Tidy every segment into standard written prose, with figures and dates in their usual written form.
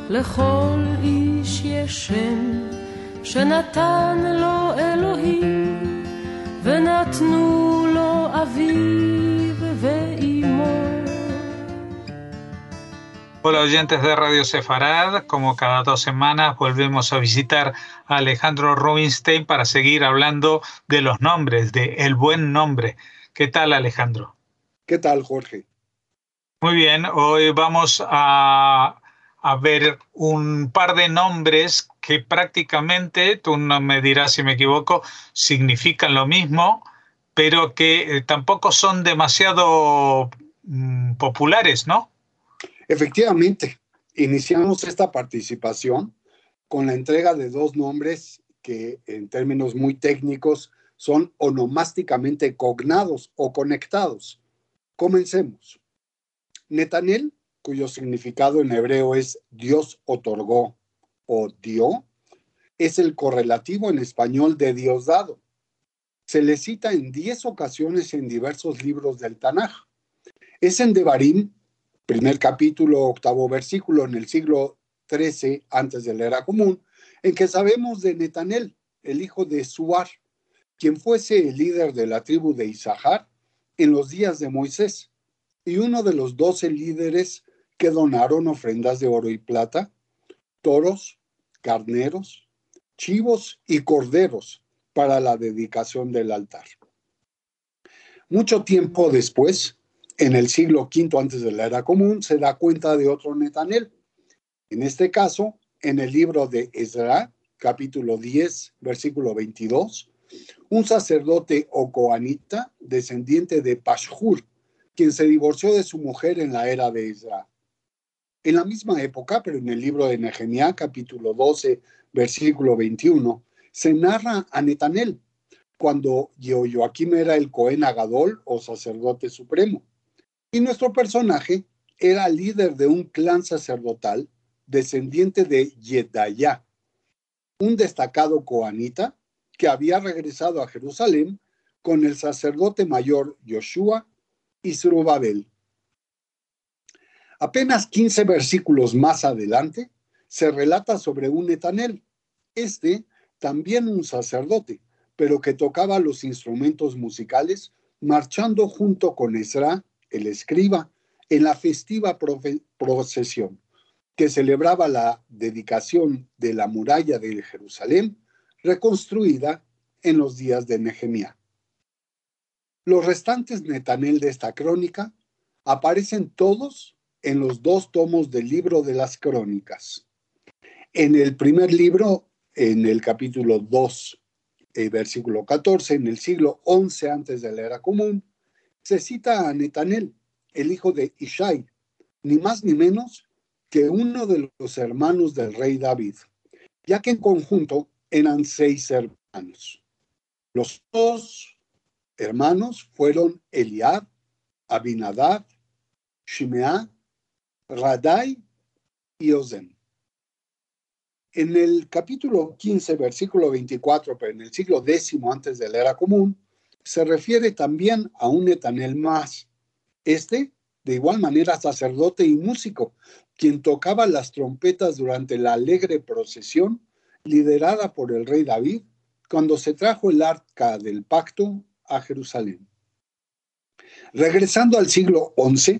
לכל איש יש שם שנתן לו אלוהים, ונתנו לו אביו ואימו. Hola oyentes de Radio Sefarad, como cada 2 semanas volvemos a visitar a Alejandro Rubinstein para seguir hablando de los nombres, de el buen nombre. ¿Qué tal, Alejandro? ¿Qué tal, Jorge? Muy bien, hoy vamos a ver un par de nombres que prácticamente, tú no me dirás si me equivoco, significan lo mismo, pero que tampoco son demasiado populares, ¿no? Efectivamente, iniciamos esta participación con la entrega de 2 nombres que en términos muy técnicos son onomásticamente cognados o conectados. Comencemos. Netanel, cuyo significado en hebreo es Dios otorgó o dio, es el correlativo en español de Dios dado. Se le cita en 10 ocasiones en diversos libros del Tanaj. Es en Devarim, primer capítulo, 8º versículo, en el siglo XIII antes de la era común, en que sabemos de Netanel, el hijo de Suar, quien fuese el líder de la tribu de Isahar en los días de Moisés, y uno de los 12 líderes que donaron ofrendas de oro y plata, toros, carneros, chivos y corderos para la dedicación del altar. Mucho tiempo después, en el siglo V antes de la era común, se da cuenta de otro Netanel. En este caso, en el libro de Ezra, capítulo 10, versículo 22, un sacerdote o coanita, descendiente de Pashhur, quien se divorció de su mujer en la era de Ezra. En la misma época, pero en el libro de Nehemías, capítulo 12, versículo 21, se narra a Netanel, cuando Jehoiakim era el Cohen Agadol o sacerdote supremo. Y nuestro personaje era líder de un clan sacerdotal descendiente de Yedaya, un destacado coanita que había regresado a Jerusalén con el sacerdote mayor Yoshua y Zerubabel. Apenas 15 versículos más adelante se relata sobre un Netanel, también un sacerdote, pero que tocaba los instrumentos musicales marchando junto con Ezra, el escriba, en la festiva procesión que celebraba la dedicación de la muralla de Jerusalén, reconstruida en los días de Nehemías. Los restantes Netanel de esta crónica aparecen todos en los 2 tomos del libro de las crónicas. En el primer libro, en el capítulo 2, versículo 14, en el siglo XI antes de la era común, se cita a Netanel, el hijo de Ishai, ni más ni menos que uno de los hermanos del rey David, ya que en conjunto eran 6 hermanos. Los 2 hermanos fueron Eliab, Abinadab, Shimea, Radai y Ozen. En el capítulo 15, versículo 24, pero en el siglo X antes de la era común, se refiere también a un Netanel más. De igual manera, sacerdote y músico, quien tocaba las trompetas durante la alegre procesión liderada por el rey David cuando se trajo el arca del pacto a Jerusalén. Regresando al siglo XI,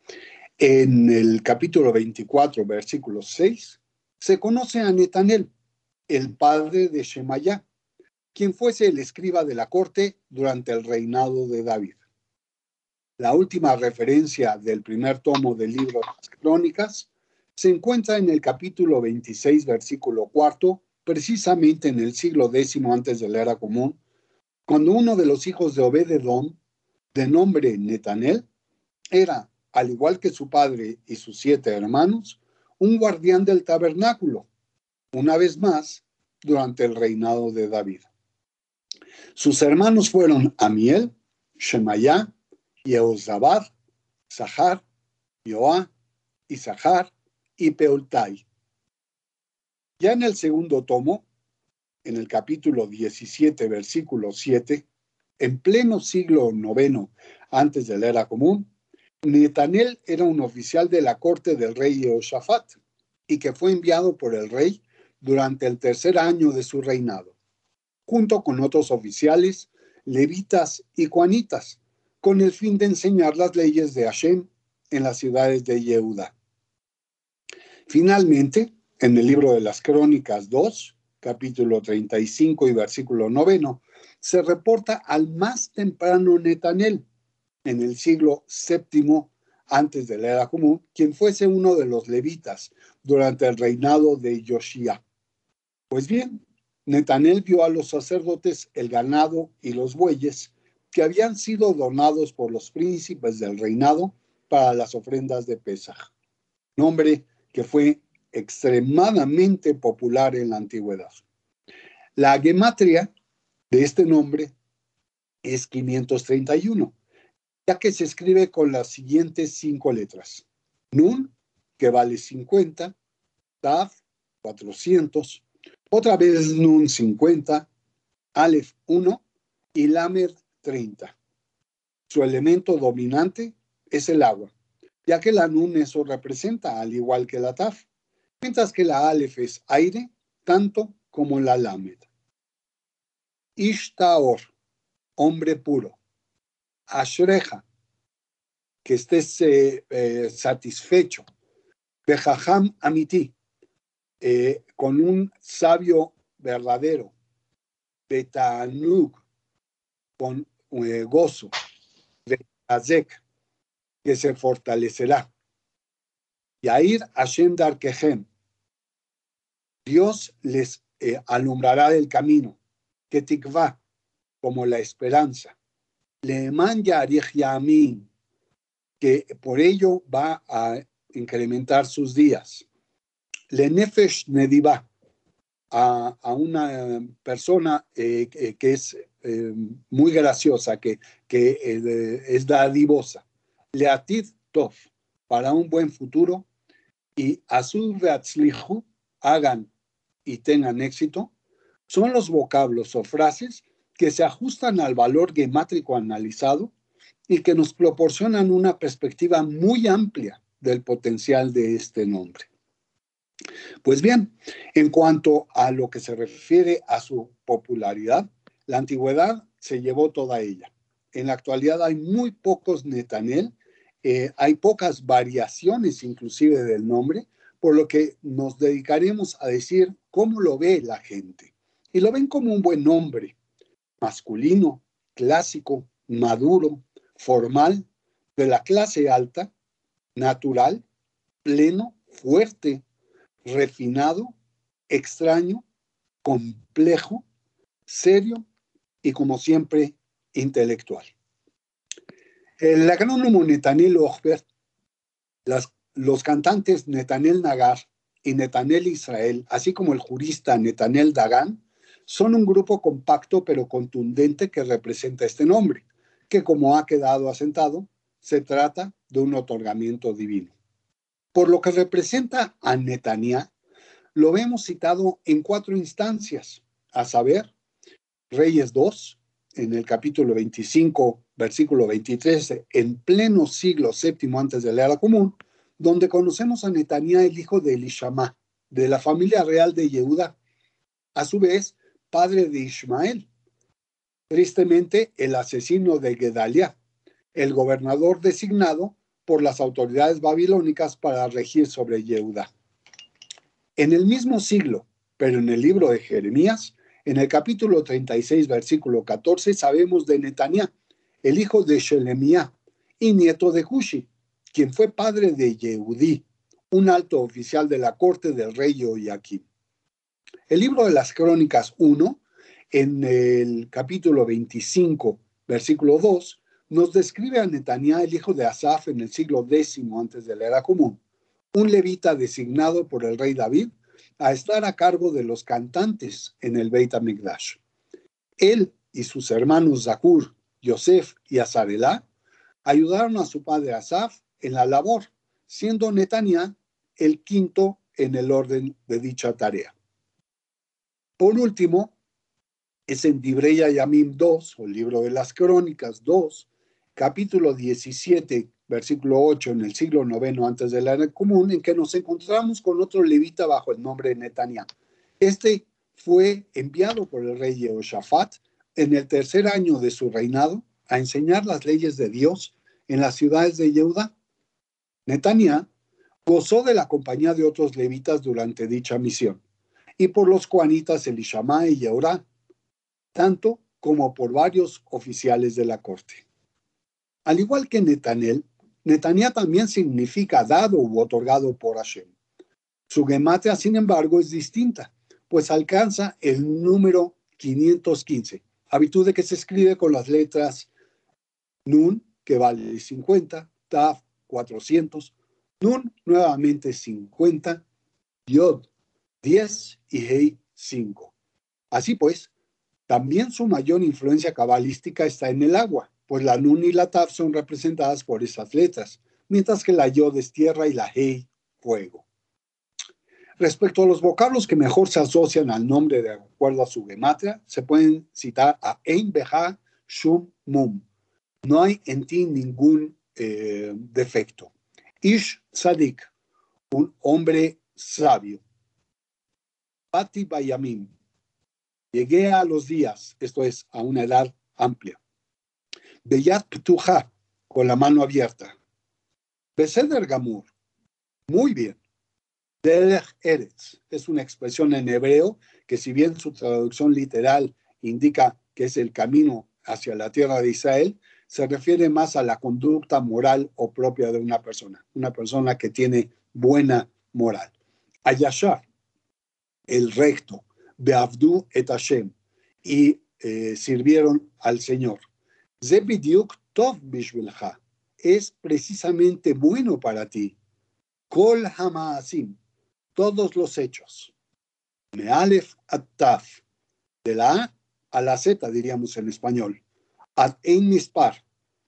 en el capítulo 24, versículo 6, se conoce a Netanel, el padre de Shemayá, quien fuese el escriba de la corte durante el reinado de David. La última referencia del primer tomo del libro de las Crónicas se encuentra en el capítulo 26, versículo 4, precisamente en el siglo X antes de la era común, cuando uno de los hijos de Obed-Edom, de nombre Netanel, era, al igual que su padre y sus 7 hermanos, un guardián del tabernáculo, una vez más, durante el reinado de David. Sus hermanos fueron Amiel, Shemayá, Yehozabad, Zahar, Yoá, Isahar y Peultai. Ya en el segundo tomo, en el capítulo 17, versículo 7, en pleno siglo IX antes de la era común, Netanel era un oficial de la corte del rey Jehoshafat y que fue enviado por el rey durante el tercer año de su reinado, junto con otros oficiales, levitas y cuanitas, con el fin de enseñar las leyes de Hashem en las ciudades de Yehuda. Finalmente, en el libro de las Crónicas 2, capítulo 35 y versículo 9, se reporta al más temprano Netanel, en el siglo VII antes de la era común, quien fuese uno de los levitas durante el reinado de Yoshía. Pues bien, Netanel vio a los sacerdotes el ganado y los bueyes que habían sido donados por los príncipes del reinado para las ofrendas de Pesaj, nombre que fue extremadamente popular en la antigüedad. La gematria de este nombre es 531, ya que se escribe con las siguientes 5 letras. Nun, que vale 50, Tav, 400, otra vez Nun 50, Aleph 1 y Lamed 30. Su elemento dominante es el agua, ya que la Nun eso representa, al igual que la Tav, mientras que la Aleph es aire, tanto como la Lamed. Ishtaor, hombre puro. Ashreja, que estés satisfecho. Bejaham amiti, con un sabio verdadero. Betanug, con gozo. Betazek, que se fortalecerá. Yair Hashem darkehem, Dios les alumbrará el camino. Que tikva, como la esperanza. Leeman yarich yamin, que por ello va a incrementar sus días. Lenefesh nediva, a una persona que es muy graciosa, que es dadivosa. Leatid tov, para un buen futuro. Y azul veatzlihu, hagan y tengan éxito, son los vocablos o frases que se ajustan al valor gemátrico analizado y que nos proporcionan una perspectiva muy amplia del potencial de este nombre. Pues bien, en cuanto a lo que se refiere a su popularidad, la antigüedad se llevó toda ella. En la actualidad hay muy pocos Netanel, hay pocas variaciones inclusive del nombre, por lo que nos dedicaremos a decir cómo lo ve la gente. Y lo ven como un buen nombre, masculino, clásico, maduro, formal, de la clase alta, natural, pleno, fuerte, refinado, extraño, complejo, serio y, como siempre, intelectual. El agrónomo Netanel Ochbert, los cantantes Netanel Nagar y Netanel Israel, así como el jurista Netanel Dagan, son un grupo compacto pero contundente que representa este nombre, que, como ha quedado asentado, se trata de un otorgamiento divino. Por lo que representa a Netanyah, lo vemos citado en 4 instancias, a saber, Reyes 2, en el capítulo 25, versículo 23, en pleno siglo VII antes de la era común, donde conocemos a Netanyah, el hijo de Elishama, de la familia real de Yehuda, a su vez, padre de Ismael, tristemente el asesino de Gedaliah, el gobernador designado por las autoridades babilónicas para regir sobre Yehuda. En el mismo siglo, pero en el libro de Jeremías, en el capítulo 36, versículo 14, sabemos de Netanyah, el hijo de Shelemiah y nieto de Cushi, quien fue padre de Yehudí, un alto oficial de la corte del rey Joaquín. El libro de las Crónicas 1, en el capítulo 25, versículo 2, nos describe a Netanyah, el hijo de Asaf, en el siglo X antes de la era común, un levita designado por el rey David a estar a cargo de los cantantes en el Beit HaMikdash. Él y sus hermanos Zakur, Yosef y Azarelá ayudaron a su padre Asaf en la labor, siendo Netanyah el quinto en el orden de dicha tarea. Por último, es en Divrei Yamim 2, o el libro de las Crónicas 2, capítulo 17 versículo 8, en el siglo IX antes de la era común, en que nos encontramos con otro levita bajo el nombre de Netania. Este fue enviado por el rey Jehoshafat en el tercer año de su reinado a enseñar las leyes de Dios en las ciudades de Judá. Netania gozó de la compañía de otros levitas durante dicha misión, y por los coanitas Elishama y Yehoram, tanto como por varios oficiales de la corte. Al igual que Netania también significa dado u otorgado por Hashem. Su gematria, sin embargo, es distinta, pues alcanza el número 515, a virtud de que se escribe con las letras Nun, que vale 50, Taf 400, Nun nuevamente 50, Yod 10 y Hei 5. Así pues, también su mayor influencia cabalística está en el agua, pues la Nun y la Taf son representadas por esas letras, mientras que la Yod es tierra y la Hei fuego. Respecto a los vocablos que mejor se asocian al nombre de acuerdo a su gematria, se pueden citar a Ein Beha Shum Mum. No hay en ti ningún defecto. Ish Tzadik, un hombre sabio. Pati Bayamim, llegué a los días, esto es, a una edad amplia. Beyat Ptuja, con la mano abierta. Beseder Gamur, muy bien. Derech Eretz, es una expresión en hebreo que, si bien su traducción literal indica que es el camino hacia la tierra de Israel, se refiere más a la conducta moral o propia de una persona que tiene buena moral. Ayashar, el recto, Beavdu et Hashem, y sirvieron al Señor. Ze bidyuk tov bishvilcha, es precisamente bueno para ti. Kol hamaasim, todos los hechos. Mealef at taf, de la A a la Z, diríamos en español. Ad ein mispar,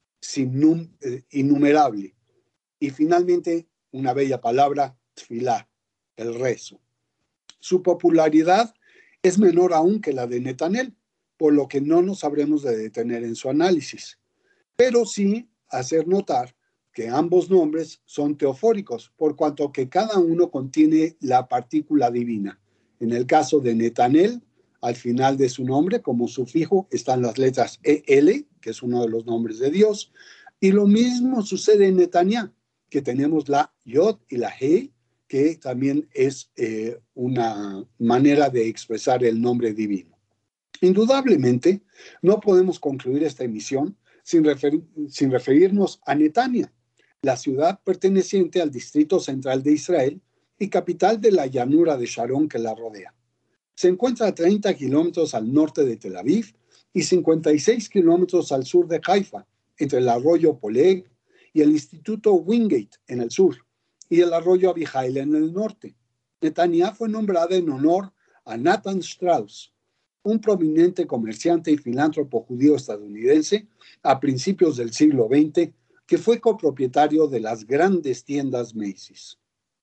innumerable. Y finalmente, una bella palabra, tfilá, el rezo. Su popularidad es menor aún que la de Netanel, por lo que no nos habremos de detener en su análisis, pero sí hacer notar que ambos nombres son teofóricos, por cuanto que cada uno contiene la partícula divina. En el caso de Netanel, al final de su nombre, como sufijo, están las letras EL, que es uno de los nombres de Dios, y lo mismo sucede en Netania, que tenemos la Yod y la He, que también es una manera de expresar el nombre divino. Indudablemente, no podemos concluir esta emisión sin referirnos a Netania, la ciudad perteneciente al distrito central de Israel y capital de la llanura de Sharon que la rodea. Se encuentra a 30 kilómetros al norte de Tel Aviv y 56 kilómetros al sur de Haifa, entre el arroyo Poleg y el instituto Wingate en el sur, y el arroyo Abihail en el norte. Netania fue nombrada en honor a Nathan Strauss, un prominente comerciante y filántropo judío estadounidense a principios del siglo XX, que fue copropietario de las grandes tiendas Macy's.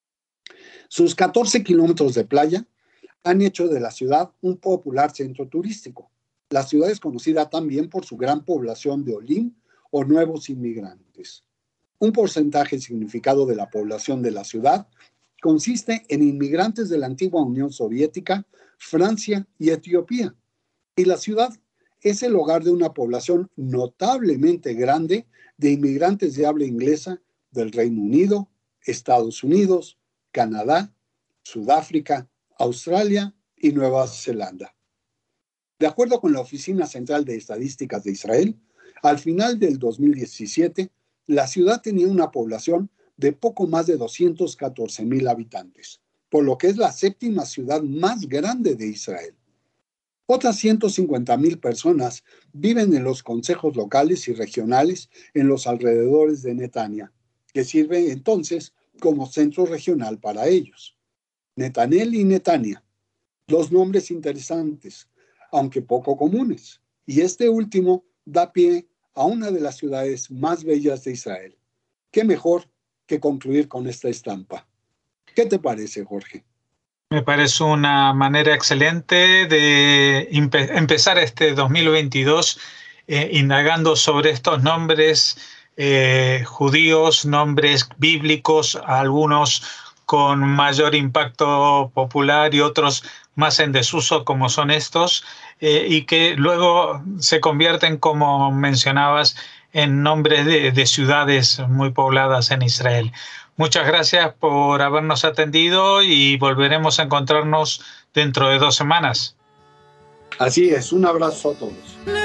Sus 14 kilómetros de playa han hecho de la ciudad un popular centro turístico. La ciudad es conocida también por su gran población de Olim o nuevos inmigrantes. Un porcentaje significado de la población de la ciudad consiste en inmigrantes de la antigua Unión Soviética, Francia y Etiopía. Y la ciudad es el hogar de una población notablemente grande de inmigrantes de habla inglesa del Reino Unido, Estados Unidos, Canadá, Sudáfrica, Australia y Nueva Zelanda. De acuerdo con la Oficina Central de Estadísticas de Israel, al final del 2017, la ciudad tenía una población de poco más de 214,000 habitantes, por lo que es la séptima ciudad más grande de Israel. Otras 150,000 personas viven en los consejos locales y regionales en los alrededores de Netania, que sirve entonces como centro regional para ellos. Netanel y Netania, dos nombres interesantes, aunque poco comunes, y este último da pie a una de las ciudades más bellas de Israel. ¿Qué mejor que concluir con esta estampa? ¿Qué te parece, Jorge? Me parece una manera excelente de empezar este 2022 indagando sobre estos nombres judíos, nombres bíblicos, algunos con mayor impacto popular y otros más en desuso, como son estos, y que luego se convierten, como mencionabas, en nombres de ciudades muy pobladas en Israel. Muchas gracias por habernos atendido y volveremos a encontrarnos dentro de 2 semanas. Así es, un abrazo a todos.